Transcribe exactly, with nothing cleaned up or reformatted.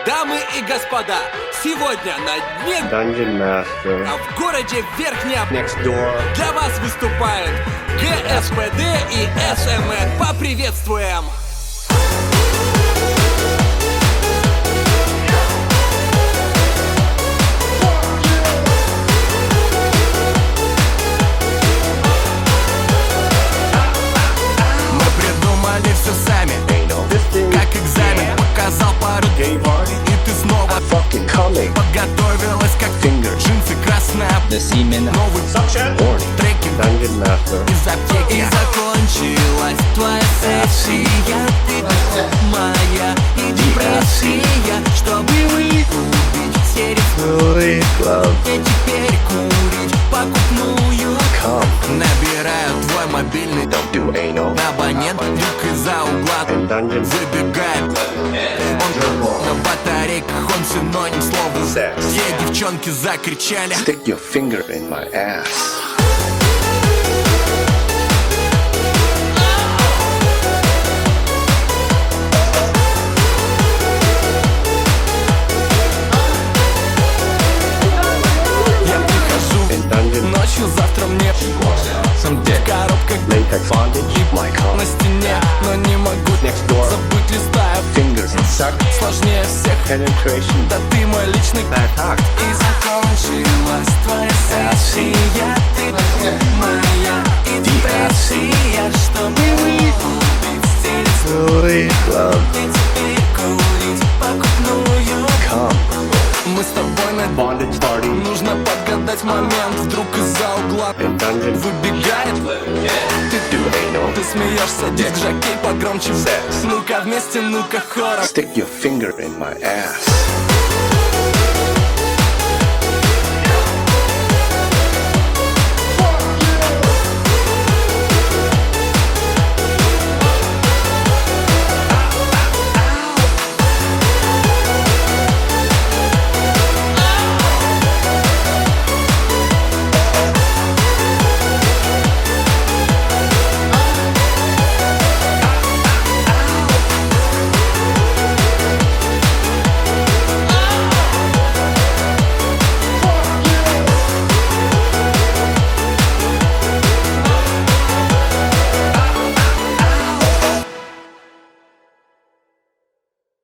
Дамы и господа, сегодня на дне Dungeon Master, а в городе Верхняя Next Door. для вас выступают ГСПД и СМР. Поприветствуем! Мы придумали все сами, как экзамен. Показал пару Gay party, и ты снова fucking coming. подготовилась, как Finger. джинсы красная. Новый Horny. треки Dungeon Master, из аптеки. И закончилась твоя сессия. Ты моя и депрессия. Чтобы выкупить все рифмы Club, и теперь курить покупную. come, Набираю твой мобильный don't do anal. абонент. Люк из-за угла And Dungeon выбегает. Он на батарейках, он синоним слова Секс. Все девчонки закричали. Stick your finger in my ass. Я прихожу And Dungeon ночью, завтра мне сам где коробка Latex bondage, my на cum. стене, но не могу Next door. забыть, листая. Fingers suck, Сложнее всех, penetration, да ты мой личный. bad hack. И закончилась твоя сессия. Ты моя и депрессия. Чтобы выкупить стиль Club, и теперь курить покупную. come, Мы с тобой на bondage party. нужно подгадать момент. Вдруг из-за угла And Dungeon, выбегает. Ты, do anal. ты смеешься, диск жокей погромче. Секс. Ну-ка вместе, ну-ка хором. Stick your finger in my ass.